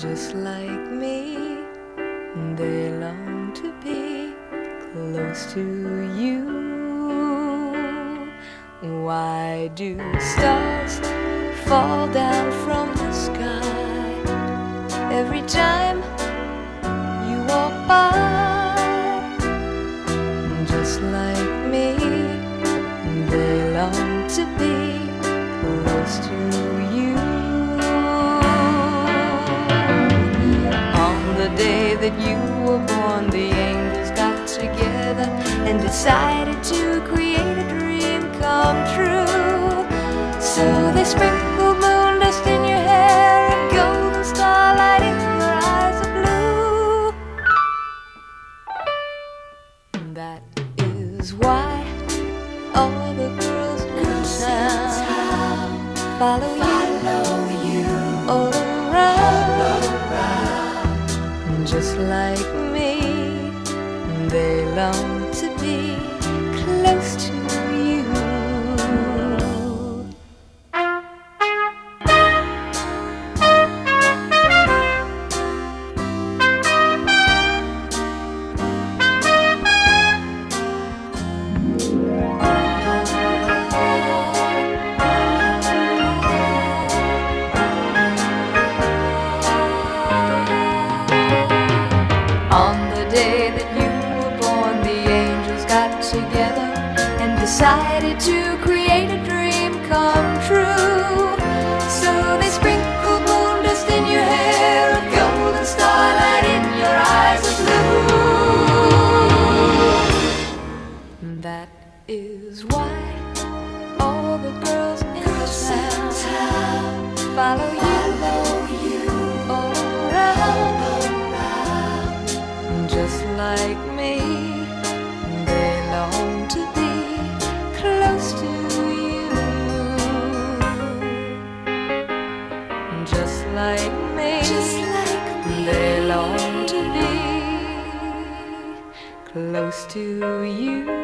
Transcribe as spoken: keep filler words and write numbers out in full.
just like me, they long to be close to you. Why do stars fall down from the sky every time you walk by? Just like me, they long to be close to you. On the day that you were born, the angels got together and decided to create a dream come true. So they sprinkled moon dust in your hair and golden starlight in your eyes of blue. That is why all the girls in town follow you, follow you all around. Just like me, they long to be close to you. Together and decided to create a dream come true. So they sprinkled moon dust in your hair, a golden starlight in your eyes of blue. That is why all the girls in the town follow you all around. Just like me, long to be close to you. Just like me, just like me, they long to be close to you.